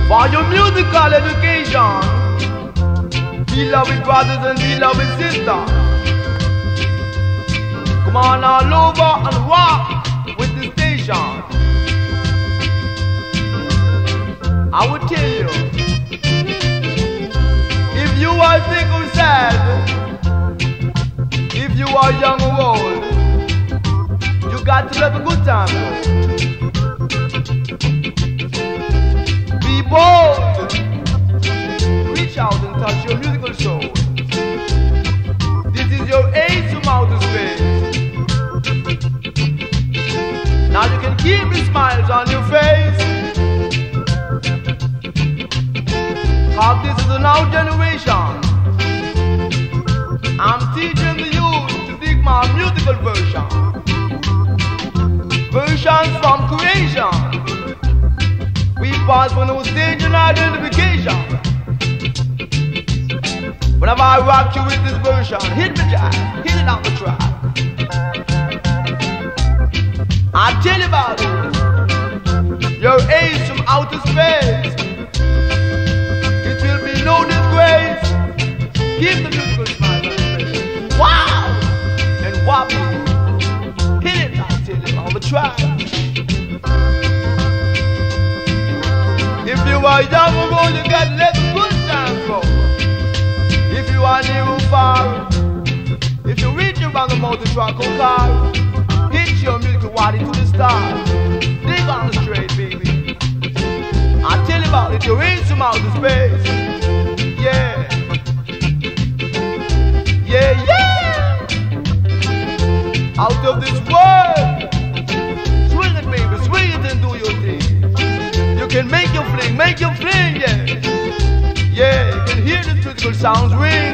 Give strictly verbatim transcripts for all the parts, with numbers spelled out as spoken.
For your musical education, beloved brothers and beloved sisters, come on all over and rock with the station. I would tell you, if you are sick or sad, if you are young or old, you got to have a good time. Be bold, reach out and touch your musical soul. This is your ace from outer space. Now you can keep the smiles on your face, cause this is a now generation. I'm teaching the youth to dig my musical version. Versions from creation. We pass for no stage and identification. Whenever I rock you with this version, hit me jack, hit it on the track. I tell you about it. Your ace from outer space. It will be no disgrace. Keep the musical smile on your face. Wow! And wobble. Hit it, I tell you, on the track. If you are young or old, you got to let the good times go. If you are near or far, if you reach around the motor truck or car, hit your musical body to the stars. Dig on the straight, baby. I tell you about it, you're in some outer space. Yeah. Yeah, yeah. Out of this world. Swing it, baby, swing it and do your thing. You can make your fling, make your fling, yeah. Yeah, you can hear the musical sounds ring.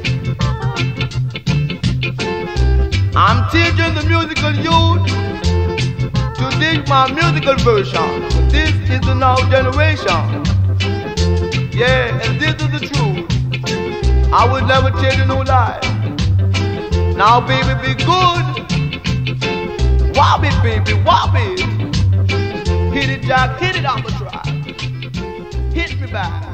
I'm teaching the musical youth to dig my musical version. This is the now generation. Yeah, and this is the truth. I would never tell you no lie. Now, baby, be good. Wobble it, baby, wobble it. Hit it, Jack, hit it on the track. Hit me back.